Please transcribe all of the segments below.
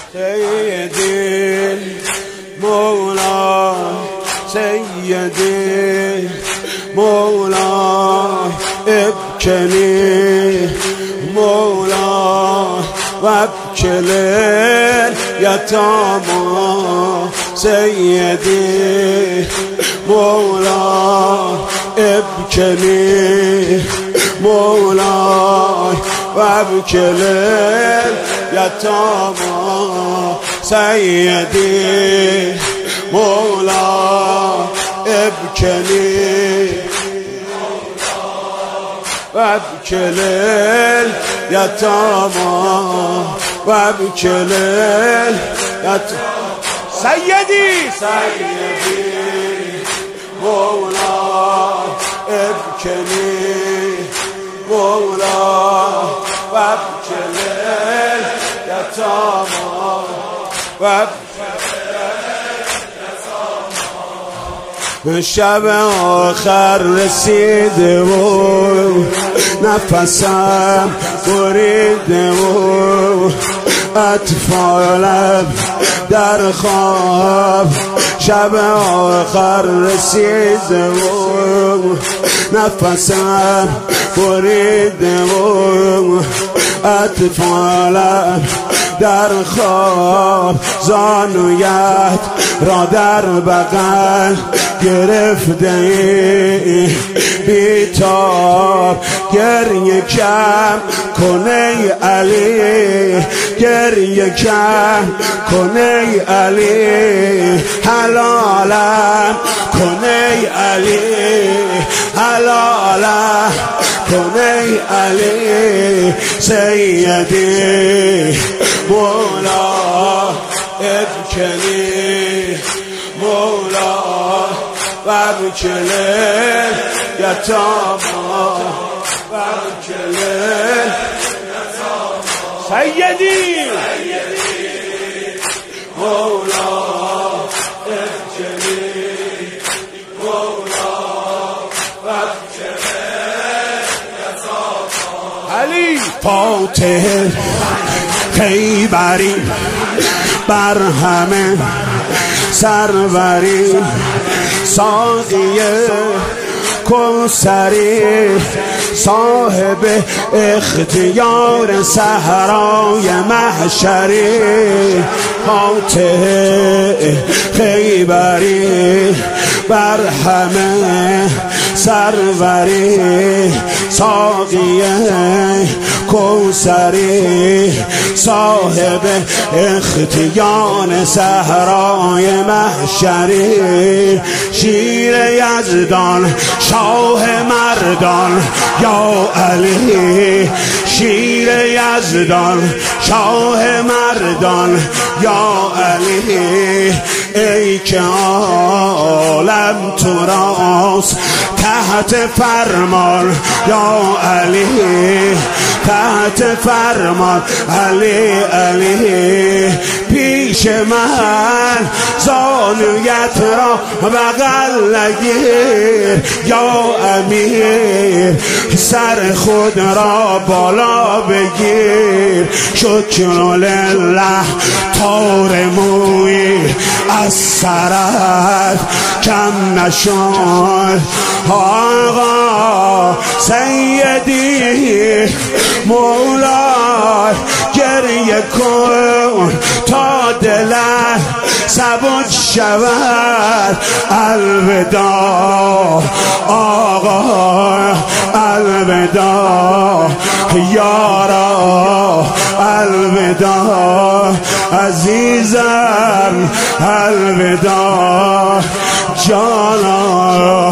سيدي مولاي سيدي مولاي ابكني مولاي وابكل اليتامى سيدي مولاي ابكني مولاي وابكل اليتامى سيدي مولاي ابكني وابكل اليتامى وابكل اليتامى سيدي مولاي ابكني مولاي وابكل اليتامى شب آخر رسیده و نفسم بریده و اطفالم در خواب شب آخر رسیده و نفسم بریده و اطفالم در خواب زانویت را در بغل گرفته ای بیتاب گریه کم کنه علی گریه کم کنه علی حلالم کنه علی حلالم کنه علی سیدی مولا ابکنی مولا وابکل یتامى وابکل سیدی مولا ابکنی مولا وابکل یتامى علی فاتح خیبری بر همه سروری ساقی کوثری صاحب اختیار صحرای محشری فاتح خیبری بر همه سروری ساقی کوثری صاحب اختیار صحرای محشری شیر یزدان شاه مردان یا علی شیر یزدان شاه مردان یا علی ای که عالم تو راست تحت فرمان یا علی تحت فرمان علی علی پیش من زانویت را بغل نگیر یا امیر سر خود را بالا بگیر شکر لله تار موی از سرت کم نشد آقا سیدی مولا گریه کن تا دلت سبک شود الوداع آقا الوداع یارا الوداع عزیزم الوداع جانا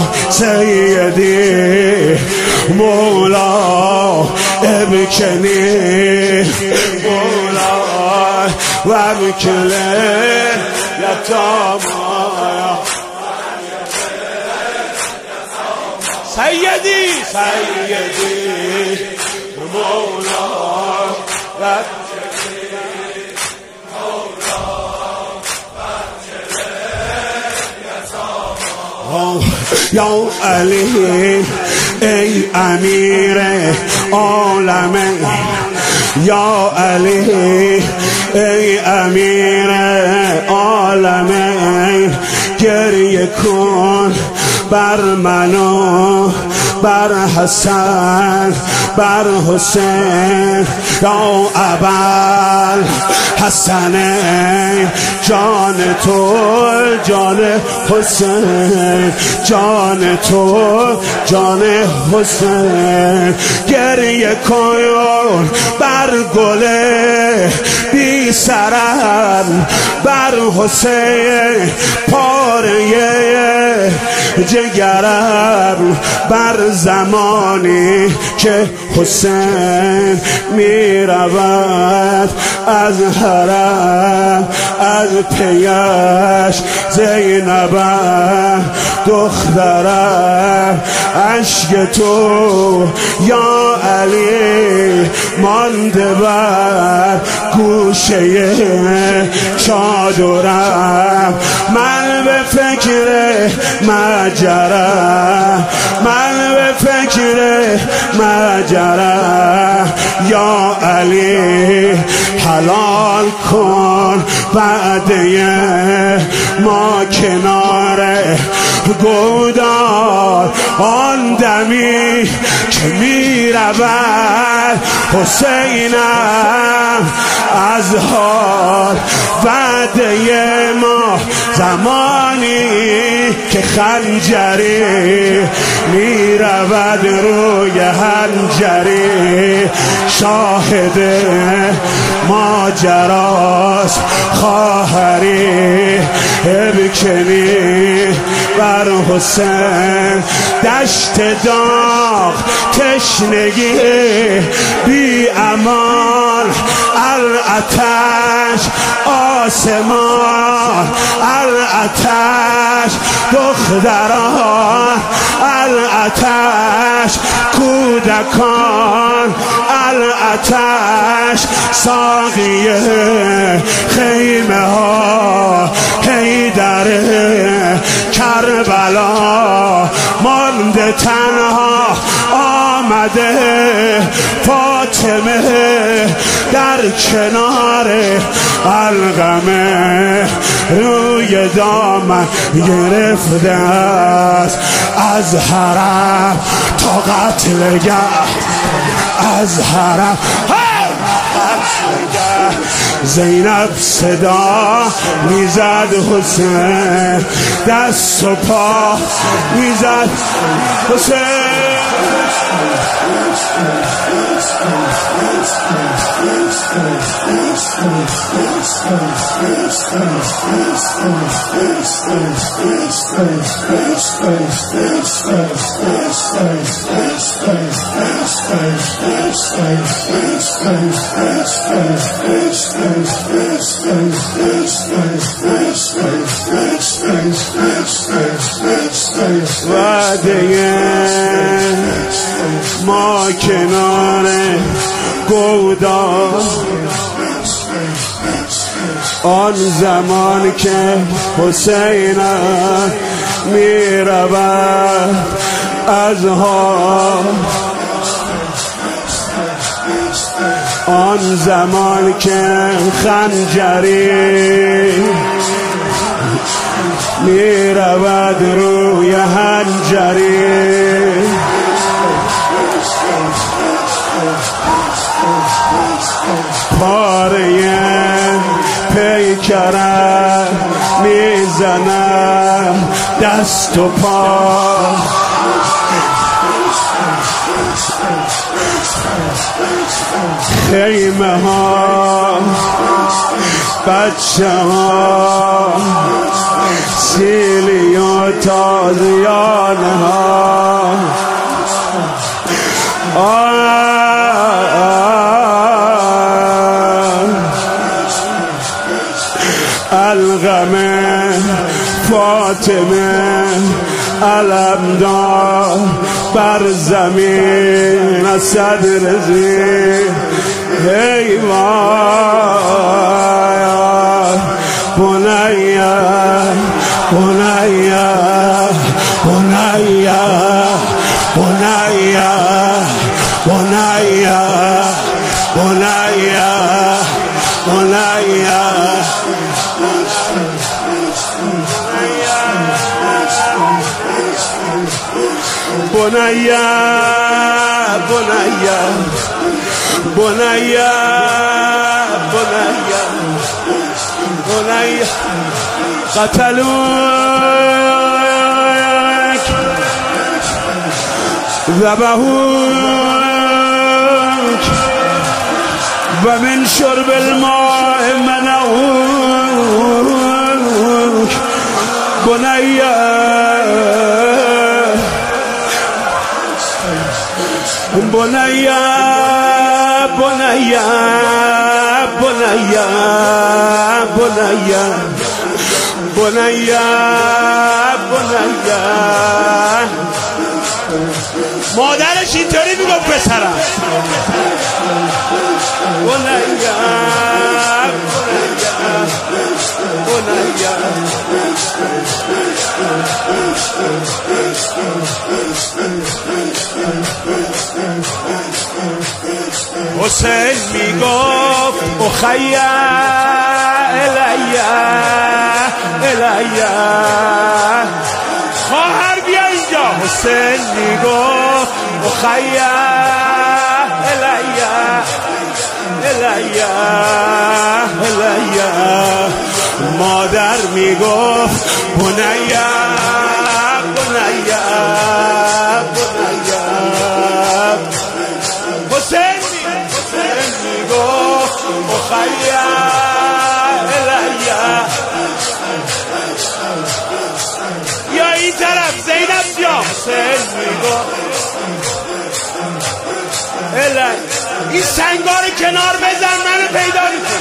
سیدی مولا ابکنی مولا وابکل یتامى سیدی مولا یا علی ای امیر عالم یا علی ای امیر عالمین گریه کن بر منو بر حسن بر حسین یا ابل حسن جان تو جان حسین جان تو جان حسین گریه کن بر گل بی سرم بر حسین پاره جگرم بر زمانی که حسین می رود از حرم از پیش زینبم دخترم عشق تو یا علی مانده بر گوشه چادرم من به فکر مجرم من به فکر مجرم یا علی حلال کن وعده ما کنار گودار آن دمی که می رود حسینم از حال وعده ما زمانی که خنجری می رود روی حنجری شاهد ماجراست خواهری بکنی بر حسین دشت داغ تشنگی بی امان الاتش آسمان الاتش دختران الاتش کودکان الاتش ساقیه خیمه ها حیدر کربلا مانده تنها آمده فاطمه در کنار القمه روی دامن گرفته است از حرم تا قتلگه از حرم زینب صدا میزد حسین دست و پا میزد حسین وعده ما کنار گودار آن زمان که حسین می رود از حال آن زمان که خنجری می رود روی حنجری پاره پیکرم میزنم دست و پا خیمه ها بچه ها سیلی و تازیان ها القمه فاطمه علمدار بر زمین از صدر زیر ای وای بنیا بنیا بنیا بنیا بنیا بنیا بنیا بنیا بنیا بنیا بنیا بنیا قتلوك ذبحوك ومن شرب الماء منعوك بنيا بنيا بنيا بنيا بنيا بنيا بنيا مادرش اینطوری میگفت پسرم بنيا بنيا حسین میگفت اخیا الیا الیا خواهر بیا اینجا. حسین میگفت اخیا الیا الیا الیا. مادر میگفت بنیا بنیا بنیا. حسین میگفت اخیا الیا. یا این طرف زینب جان. حسین میگفت الیا. این سنگار کنار بزن منو پیدا میکنی.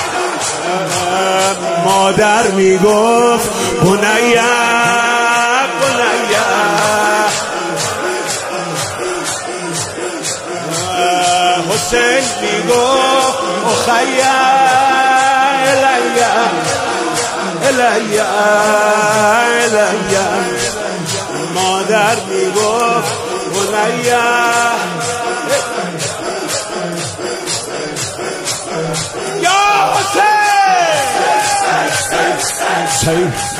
مادر میگفت بنیا بنیا. حسین میگفت اخیا الیا الیا الیا. مادر میگفت بنیا. یا حسین